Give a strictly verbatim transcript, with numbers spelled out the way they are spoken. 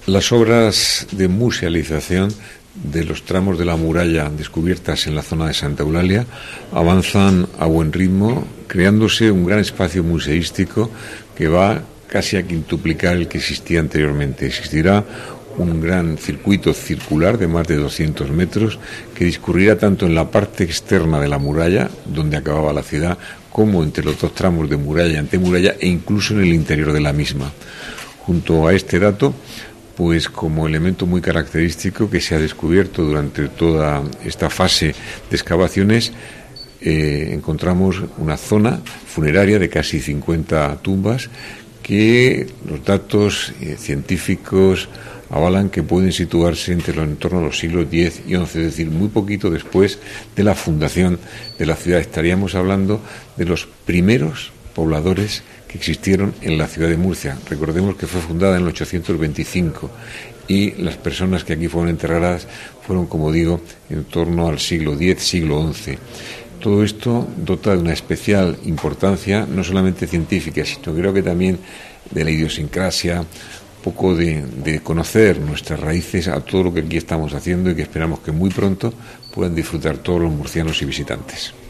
Las obras de musealización de los tramos de la muralla descubiertas en la zona de Santa Eulalia avanzan a buen ritmo, creándose un gran espacio museístico que va casi a quintuplicar el que existía anteriormente. Existirá un gran circuito circular de más de doscientos metros que discurrirá tanto en la parte externa de la muralla, donde acababa la ciudad, como entre los dos tramos de muralla y antemuralla, e incluso en el interior de la misma. Junto a este dato, pues como elemento muy característico que se ha descubierto durante toda esta fase de excavaciones, eh, encontramos una zona funeraria de casi cincuenta tumbas que los datos eh, científicos avalan que pueden situarse entre los en torno a los siglos diez y once, es decir, muy poquito después de la fundación de la ciudad. Estaríamos hablando de los primeros pobladores que existieron en la ciudad de Murcia. Recordemos que fue fundada en el ochocientos veinticinco y las personas que aquí fueron enterradas fueron, como digo, en torno al siglo diez, siglo once. Todo esto dota de una especial importancia, no solamente científica, sino creo que también de la idiosincrasia, un poco de, de conocer nuestras raíces a todo lo que aquí estamos haciendo y que esperamos que muy pronto puedan disfrutar todos los murcianos y visitantes.